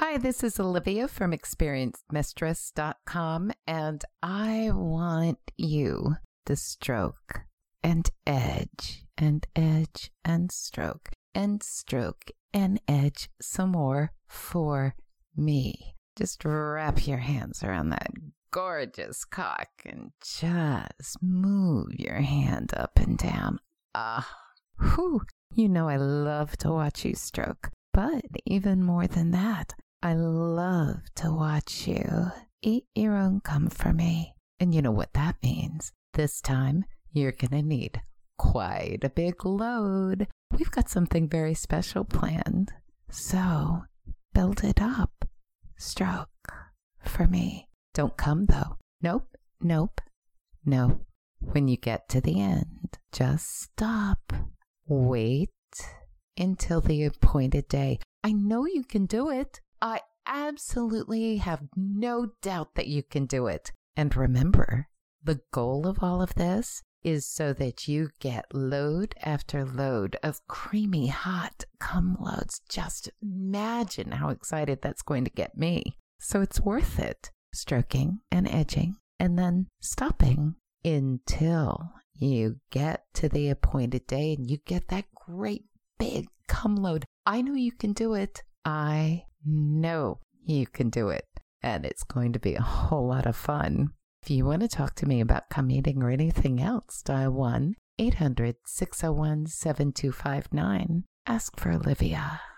Hi, this is Olivia from ExperiencedMistress.com, and I want you to stroke and edge and edge and stroke and edge some more for me. Just wrap your hands around that gorgeous cock and just move your hand up and down. Whew. You know I love to watch you stroke, but even more than that, I love to watch you eat your own cum for me. And you know what that means. This time, you're going to need quite a big load. We've got something very special planned. So, build it up. Stroke for me. Don't come, though. Nope. When you get to the end, just stop. Wait until the appointed day. I know you can do it. I absolutely have no doubt that you can do it. And remember, the goal of all of this is so that you get load after load of creamy, hot cum loads. Just imagine how excited that's going to get me. So it's worth it. Stroking and edging and then stopping until you get to the appointed day and you get that great big cum load. I know you can do it. I know you can do it. And it's going to be a whole lot of fun. If you want to talk to me about cum eating or anything else, dial 1-800-601-7259. Ask for Olivia.